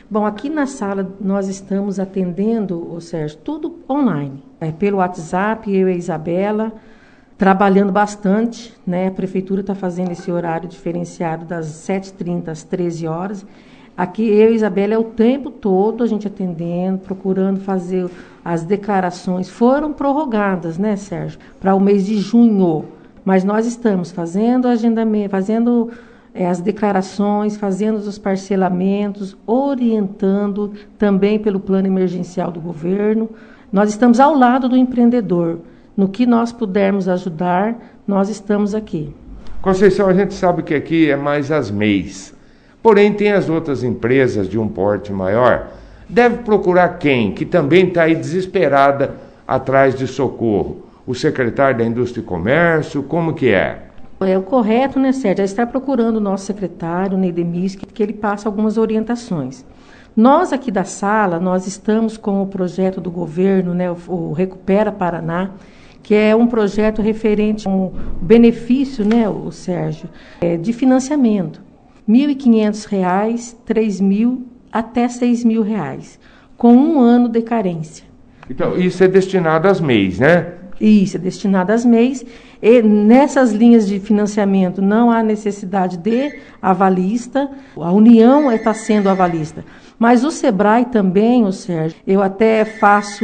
Bom, aqui na sala nós estamos atendendo, Sérgio, tudo online. Pelo WhatsApp, eu e a Isabela, trabalhando bastante, né? A prefeitura está fazendo esse horário diferenciado das 7h30 às 13 horas. Aqui eu e a Isabela é o tempo todo a gente atendendo, procurando fazer as declarações. Foram prorrogadas, né, Sérgio? Para o mês de junho. Mas nós estamos fazendo agendamento, fazendo as declarações, fazendo os parcelamentos, orientando também pelo plano emergencial do governo. Nós estamos ao lado do empreendedor. No que nós pudermos ajudar, nós estamos aqui. Conceição, a gente sabe que aqui é mais as MEIs. Porém, tem as outras empresas de um porte maior. Deve procurar quem? Que também está aí desesperada atrás de socorro. O secretário da Indústria e Comércio, como que é? É o correto, né, Sérgio? É estar procurando o nosso secretário, o Nedemis, que ele passe algumas orientações. Nós aqui da sala, nós estamos com o projeto do governo, né, o Recupera Paraná, que é um projeto referente a um benefício, né, o Sérgio, de financiamento. R$ 1.500, R$ 3.000 até R$ 6.000, com 1 ano de carência. Então, isso é destinado às MEIs, né? Isso, é destinado às MEIs. E nessas linhas de financiamento não há necessidade de avalista, a União está sendo avalista. Mas o Sebrae também, o Sérgio, eu até faço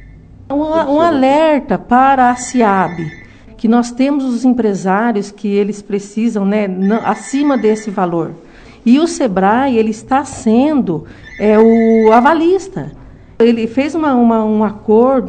um alerta para a SIAB, que nós temos os empresários que eles precisam, né, acima desse valor. E o Sebrae, ele está sendo o avalista. Ele fez um acordo,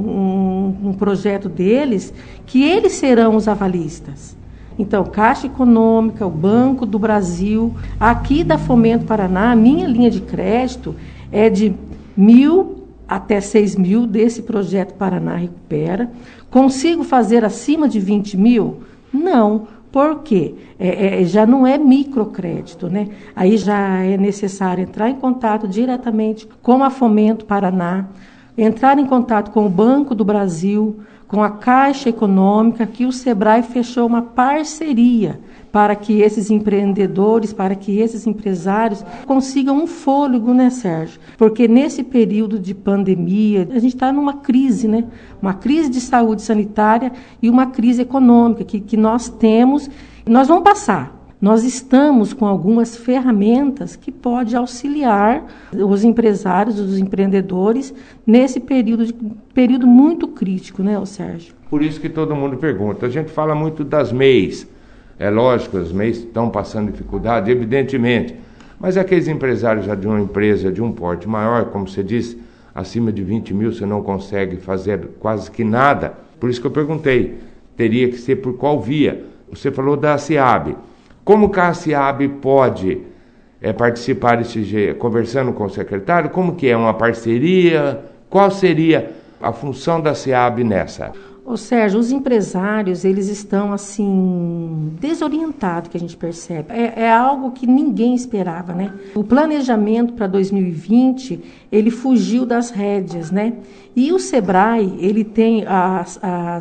um projeto deles, que eles serão os avalistas. Então, Caixa Econômica, o Banco do Brasil, aqui da Fomento Paraná, a minha linha de crédito é de 1.000 até 6.000 desse projeto Paraná Recupera. Consigo fazer acima de 20.000? Não. Por quê? Já não é microcrédito, né? Aí já é necessário entrar em contato diretamente com a Fomento Paraná, entrar em contato com o Banco do Brasil, com a Caixa Econômica, que o Sebrae fechou uma parceria para que esses empreendedores, para que esses empresários consigam um fôlego, né, Sérgio? Porque nesse período de pandemia, a gente está numa crise, né? Uma crise de saúde sanitária e uma crise econômica que nós temos. Nós vamos passar. Nós estamos com algumas ferramentas que podem auxiliar os empresários, os empreendedores, nesse período muito crítico, né, Sérgio? Por isso que todo mundo pergunta. A gente fala muito das MEIs. É lógico, as MEIs estão passando dificuldade, evidentemente. Mas aqueles empresários já de uma empresa de um porte maior, como você disse, acima de 20.000 você não consegue fazer quase que nada. Por isso que eu perguntei, teria que ser por qual via? Você falou da SIAB. Como que a SIAB pode participar conversando com o secretário? Como que é uma parceria? Qual seria a função da SIAB nessa? Ô Sérgio, os empresários, eles estão assim, desorientados, que a gente percebe. É algo que ninguém esperava, né? O planejamento para 2020, ele fugiu das rédeas, né? E o Sebrae, ele tem as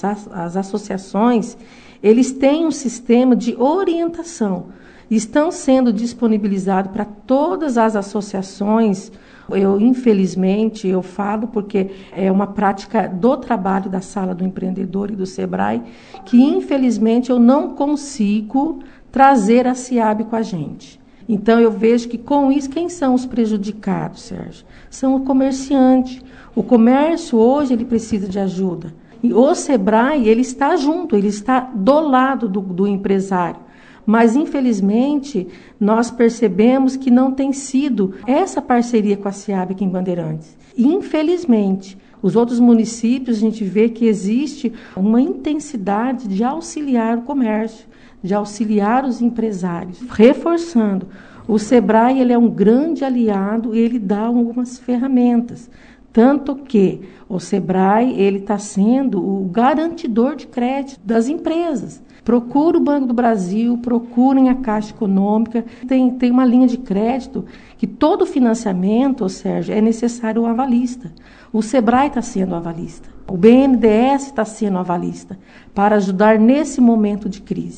associações, eles têm um sistema de orientação. Estão sendo disponibilizados para todas as associações. Infelizmente, eu falo porque é uma prática do trabalho da Sala do Empreendedor e do Sebrae, que infelizmente eu não consigo trazer a SIAB com a gente. Então eu vejo que com isso, quem são os prejudicados, Sérgio? São o comerciante. O comércio hoje ele precisa de ajuda. E o Sebrae, ele está junto, ele está do lado do empresário. Mas, infelizmente, nós percebemos que não tem sido essa parceria com a SIAB aqui em Bandeirantes. Infelizmente, os outros municípios, a gente vê que existe uma intensidade de auxiliar o comércio, de auxiliar os empresários. Reforçando, o Sebrae ele é um grande aliado e ele dá algumas ferramentas. Tanto que o Sebrae ele está sendo o garantidor de crédito das empresas. Procure o Banco do Brasil, procurem a Caixa Econômica. Tem uma linha de crédito que todo financiamento, Sérgio, é necessário um avalista. O Sebrae está sendo avalista. O BNDES está sendo avalista para ajudar nesse momento de crise.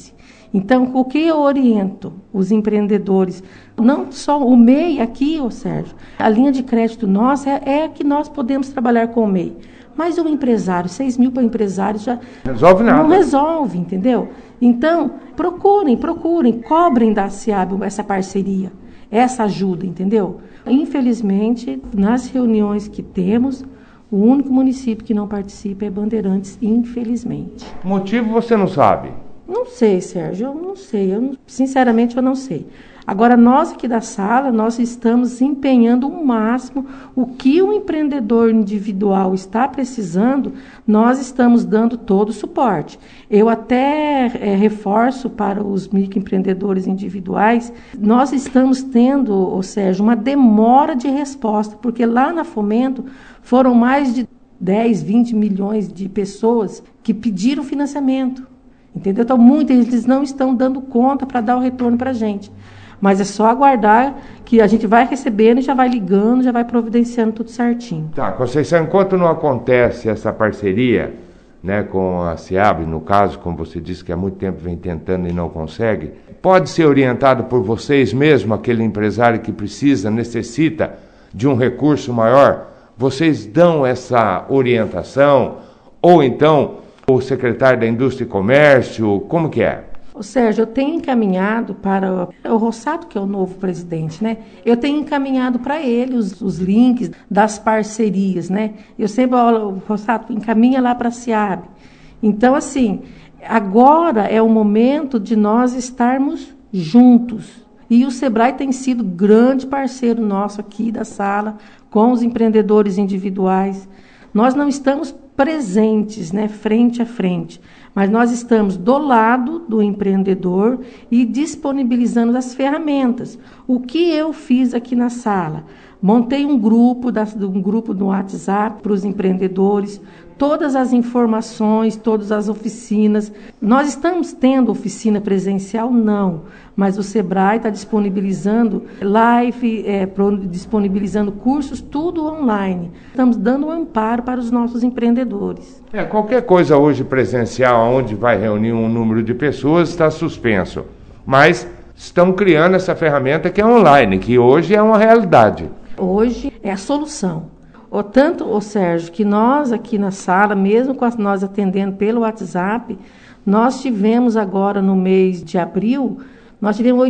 Então, o que eu oriento os empreendedores? Não só o MEI aqui, Sérgio, a linha de crédito nossa é que nós podemos trabalhar com o MEI. Mas o empresário, 6 mil para o empresário já resolve nada. Não resolve, entendeu? Então, procurem, cobrem da SEAB essa parceria, essa ajuda, entendeu? Infelizmente, nas reuniões que temos, o único município que não participa é Bandeirantes, infelizmente. O motivo você não sabe? Não sei, Sérgio, eu não sei. Sinceramente, eu não sei. Agora, nós aqui da sala, nós estamos empenhando o máximo. O que o empreendedor individual está precisando, nós estamos dando todo o suporte. Eu até reforço para os microempreendedores individuais, nós estamos tendo, Sérgio, uma demora de resposta, porque lá na Fomento foram mais de 10, 20 milhões de pessoas que pediram financiamento. Entendeu? Então, eles não estão dando conta para dar o retorno para a gente. Mas é só aguardar que a gente vai recebendo e já vai ligando, já vai providenciando tudo certinho. Tá, Conceição, enquanto não acontece essa parceria, né, com a SEAB, no caso, como você disse que há muito tempo vem tentando e não consegue, pode ser orientado por vocês mesmo, aquele empresário que necessita de um recurso maior? Vocês dão essa orientação? Ou então o secretário da Indústria e Comércio, como que é? Sérgio, eu tenho encaminhado para o Rossato, que é o novo presidente, né? Eu tenho encaminhado para ele os links das parcerias, né? Eu sempre falo, Rossato, encaminha lá para a SEAB. Então, assim, agora é o momento de nós estarmos juntos. E o Sebrae tem sido grande parceiro nosso aqui da sala, com os empreendedores individuais. Nós não estamos presentes, né, frente a frente, mas nós estamos do lado do empreendedor e disponibilizando as ferramentas. O que eu fiz aqui na sala? Montei um grupo no WhatsApp para os empreendedores, todas as informações, todas as oficinas. Nós estamos tendo oficina presencial? Não, mas o Sebrae está disponibilizando live, disponibilizando cursos, tudo online. Estamos dando um amparo para os nossos empreendedores. Qualquer coisa hoje presencial, onde vai reunir um número de pessoas, está suspenso. Mas estão criando essa ferramenta que é online, que hoje é uma realidade. Hoje é a solução. Tanto, Sérgio, que nós aqui na sala, mesmo com nós atendendo pelo WhatsApp, nós tivemos agora no mês de abril, nós tivemos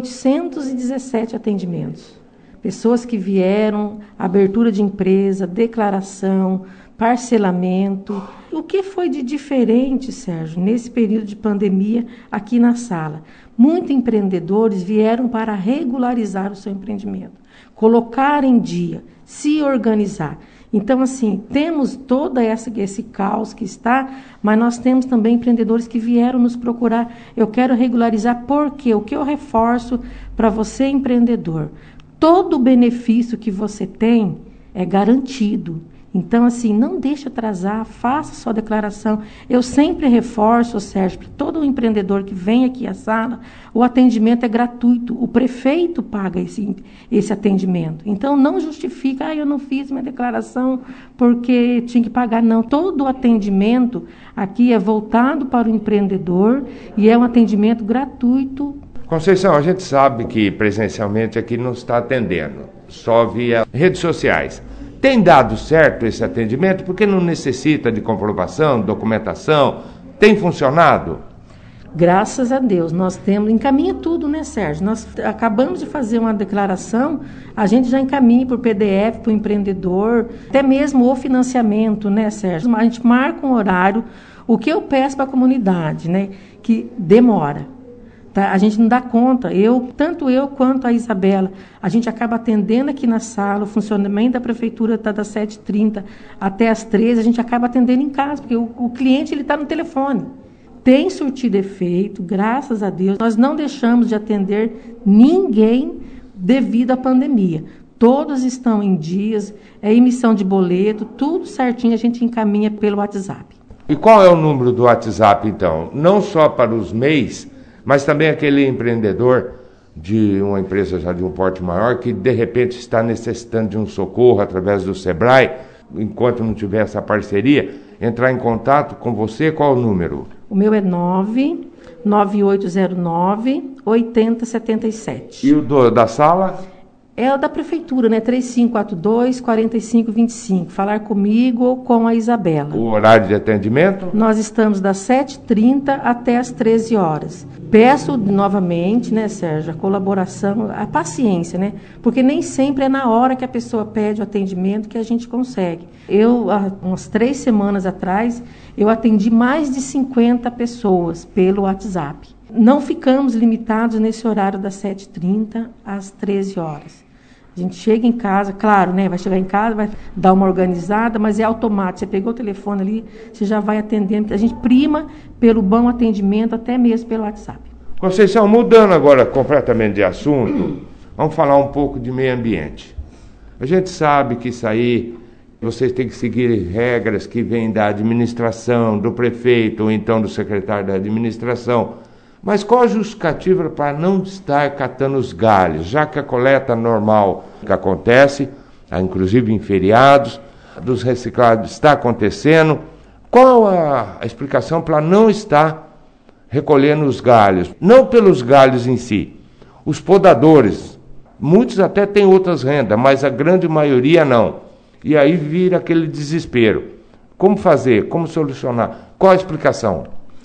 817 atendimentos. Pessoas que vieram, abertura de empresa, declaração, parcelamento. O que foi de diferente, Sérgio, nesse período de pandemia aqui na sala? Muitos empreendedores vieram para regularizar o seu empreendimento, colocar em dia, se organizar. Então, assim, temos todo esse caos que está, mas nós temos também empreendedores que vieram nos procurar. Eu quero regularizar porque o que eu reforço para você, empreendedor, todo o benefício que você tem é garantido. Então, assim, não deixe atrasar, faça sua declaração. Eu sempre reforço, Sérgio, para todo empreendedor que vem aqui à sala, o atendimento é gratuito. O prefeito paga esse atendimento. Então, não justifica, eu não fiz minha declaração porque tinha que pagar. Não, todo o atendimento aqui é voltado para o empreendedor e é um atendimento gratuito. Conceição, a gente sabe que presencialmente aqui não está atendendo, só via redes sociais. Tem dado certo esse atendimento? Porque não necessita de comprovação, documentação? Tem funcionado? Graças a Deus, nós encaminha tudo, né, Sérgio? Nós acabamos de fazer uma declaração, a gente já encaminha por PDF para o empreendedor, até mesmo o financiamento, né, Sérgio? A gente marca um horário, o que eu peço para a comunidade, né, que demora. Tá? A gente não dá conta, tanto eu quanto a Isabela, a gente acaba atendendo aqui na sala, o funcionamento da prefeitura está das 7h30 até as 13h, a gente acaba atendendo em casa, porque o cliente está no telefone. Tem surtido efeito, graças a Deus, nós não deixamos de atender ninguém devido à pandemia. Todos estão em dias, emissão de boleto, tudo certinho a gente encaminha pelo WhatsApp. E qual é o número do WhatsApp, então? Não só para os MEIs, mas também aquele empreendedor de uma empresa já de um porte maior que de repente está necessitando de um socorro através do Sebrae, enquanto não tiver essa parceria, entrar em contato com você, qual o número? O meu é 9809-8077. E o da sala? É o da prefeitura, né? 3542-4525. Falar comigo ou com a Isabela. O horário de atendimento? Nós estamos das 7h30 até as 13 horas. Peço novamente, né, Sérgio, a colaboração, a paciência, né? Porque nem sempre é na hora que a pessoa pede o atendimento que a gente consegue. Eu, há umas 3 semanas atrás, eu atendi mais de 50 pessoas pelo WhatsApp. Não ficamos limitados nesse horário das 7h30 às 13 horas. A gente chega em casa, claro, né? Vai chegar em casa, vai dar uma organizada, mas é automático. Você pegou o telefone ali, você já vai atendendo. A gente prima pelo bom atendimento, até mesmo pelo WhatsApp. Conceição, mudando agora completamente de assunto, vamos falar um pouco de meio ambiente. A gente sabe que isso aí, vocês têm que seguir regras que vêm da administração, do prefeito ou então do secretário da administração. Mas qual a justificativa para não estar catando os galhos, já que a coleta normal que acontece, inclusive em feriados, dos reciclados está acontecendo? Qual a explicação para não estar recolhendo os galhos? Não pelos galhos em si, os podadores, muitos até têm outras rendas, mas a grande maioria não. E aí vira aquele desespero. Como fazer? Como solucionar? Qual a explicação?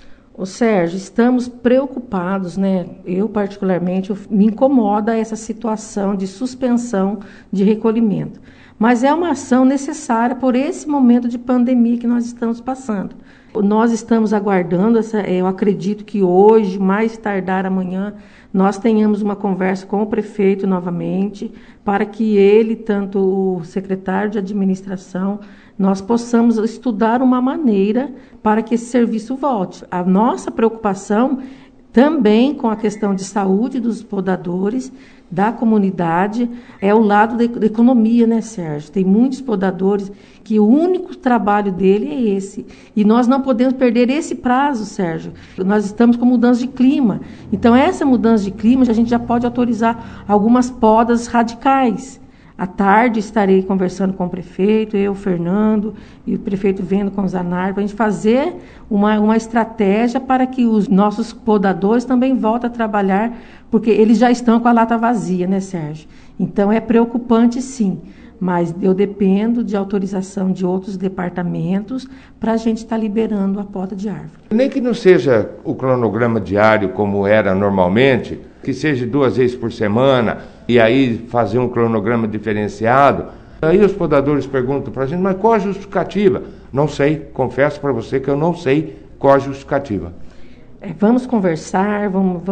Ô Sérgio, estamos preocupados, né? Eu particularmente, me incomoda essa situação de suspensão de recolhimento. Mas é uma ação necessária por esse momento de pandemia que nós estamos passando. Nós estamos aguardando, eu acredito que hoje, mais tardar amanhã, nós tenhamos uma conversa com o prefeito novamente, para que ele, tanto o secretário de administração, nós possamos estudar uma maneira para que esse serviço volte. A nossa preocupação também com a questão de saúde dos podadores, da comunidade, é o lado da economia, né, Sérgio? Tem muitos podadores que o único trabalho dele é esse. E nós não podemos perder esse prazo, Sérgio. Nós estamos com mudança de clima. Então, essa mudança de clima, a gente já pode autorizar algumas podas radicais. À tarde estarei conversando com o prefeito, eu, Fernando, e o prefeito vendo com o Zanardi, para a gente fazer uma estratégia para que os nossos podadores também voltem a trabalhar, porque eles já estão com a lata vazia, né, Sérgio? Então é preocupante, sim, mas eu dependo de autorização de outros departamentos para a gente estar liberando a poda de árvore. Nem que não seja o cronograma diário como era normalmente, que seja 2 vezes por semana, e aí fazer um cronograma diferenciado. Aí os podadores perguntam para a gente, mas qual a justificativa? Não sei, confesso para você que eu não sei qual a justificativa. Vamos conversar,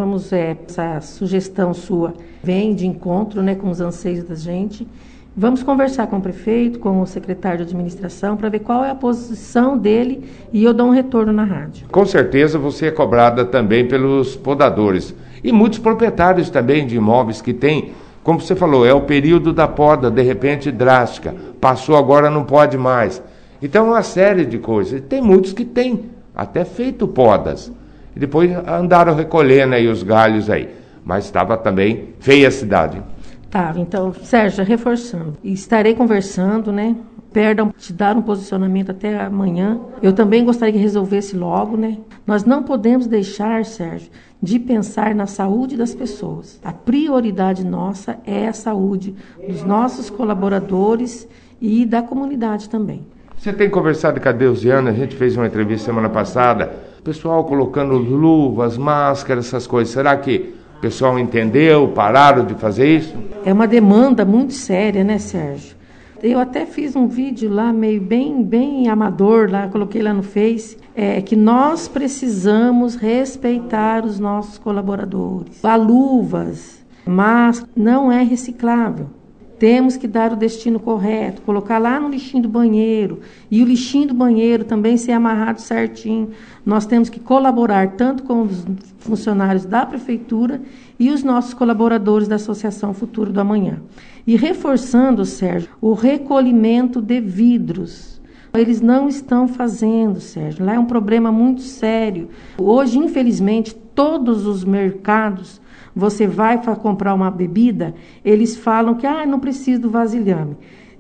essa sugestão sua vem de encontro, né, com os anseios da gente. Vamos conversar com o prefeito, com o secretário de administração, para ver qual é a posição dele e eu dou um retorno na rádio. Com certeza você é cobrada também pelos podadores. E muitos proprietários também de imóveis que têm, como você falou, é o período da poda, de repente drástica. Passou, agora não pode mais. Então é uma série de coisas. Tem muitos que têm até feito podas. E depois andaram recolhendo aí os galhos aí. Mas estava também feia a cidade. Tá, então, Sérgio, reforçando. Estarei conversando, né? Perdão, te dar um posicionamento até amanhã. Eu também gostaria que resolvesse logo, né? Nós não podemos deixar, Sérgio, de pensar na saúde das pessoas. A prioridade nossa é a saúde dos nossos colaboradores e da comunidade também. Você tem conversado com a Deusiana, a gente fez uma entrevista semana passada, o pessoal colocando luvas, máscaras, essas coisas. Será que o pessoal entendeu, pararam de fazer isso? É uma demanda muito séria, né, Sérgio? Eu até fiz um vídeo lá, meio bem amador, lá, coloquei lá no Face, que nós precisamos respeitar os nossos colaboradores. A luvas, máscara, não é reciclável. Temos que dar o destino correto, colocar lá no lixinho do banheiro, e o lixinho do banheiro também ser amarrado certinho. Nós temos que colaborar tanto com os funcionários da prefeitura e os nossos colaboradores da Associação Futuro do Amanhã. E reforçando, Sérgio, o recolhimento de vidros. Eles não estão fazendo, Sérgio. Lá é um problema muito sério. Hoje, infelizmente, todos os mercados, você vai comprar uma bebida, eles falam que não precisa do vasilhame.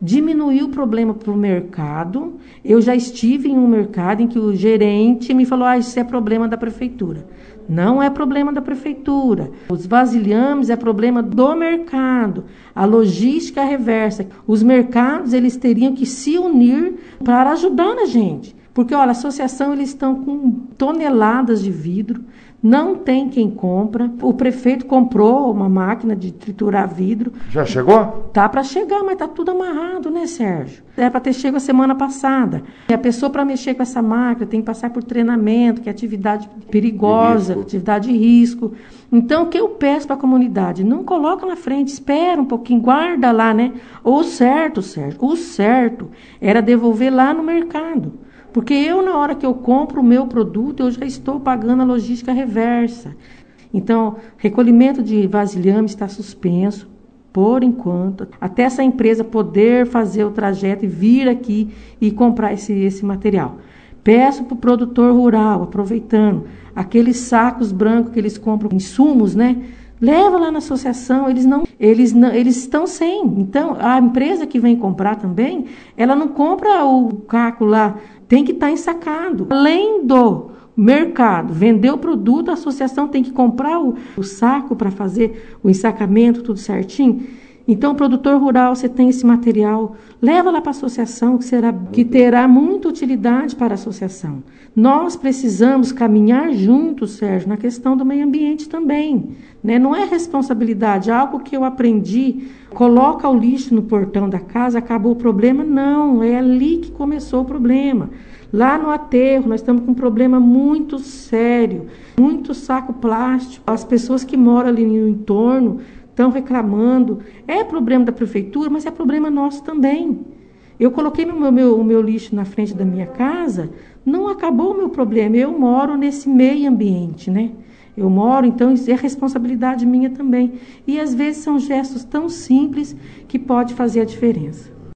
diminuiu o problema para o mercado. Eu já estive em um mercado em que o gerente me falou, isso é problema da prefeitura. Não é problema da prefeitura. Os vasilhames é problema do mercado. A logística reversa. Os mercados, eles teriam que se unir para ajudar a gente. Porque, olha, a associação, eles estão com toneladas de vidro, não tem quem compra. O prefeito comprou uma máquina de triturar vidro. Já chegou? Tá para chegar, mas tá tudo amarrado, né, Sérgio? Era para ter chegado a semana passada. E a pessoa, para mexer com essa máquina, tem que passar por treinamento, que é atividade perigosa, atividade de risco. Então, o que eu peço para a comunidade? Não coloca na frente, espera um pouquinho, guarda lá, né? O certo, Sérgio, o certo era devolver lá no mercado. Porque eu, na hora que eu compro o meu produto, eu já estou pagando a logística reversa. Então, recolhimento de vasilhame está suspenso, por enquanto, até essa empresa poder fazer o trajeto e vir aqui e comprar esse material. Peço para o produtor rural, aproveitando, aqueles sacos brancos que eles compram, insumos, né? Leva lá na associação, eles estão sem. Então, a empresa que vem comprar também, ela não compra o caco lá, tem que estar ensacado. Além do mercado vender o produto, a associação tem que comprar o saco para fazer o ensacamento, tudo certinho. Então, o produtor rural, você tem esse material, leva lá para a associação, que terá muita utilidade para a associação. Nós precisamos caminhar juntos, Sérgio, na questão do meio ambiente também. Né? Não é responsabilidade, algo que eu aprendi, coloca o lixo no portão da casa, acabou o problema. Não, é ali que começou o problema. Lá no aterro, nós estamos com um problema muito sério, muito saco plástico. As pessoas que moram ali no entorno estão reclamando. É problema da prefeitura, mas é problema nosso também. Eu coloquei o meu lixo na frente da minha casa, não acabou o meu problema. Eu moro nesse meio ambiente, né? Eu moro, então isso é responsabilidade minha também. E às vezes são gestos tão simples que pode fazer a diferença.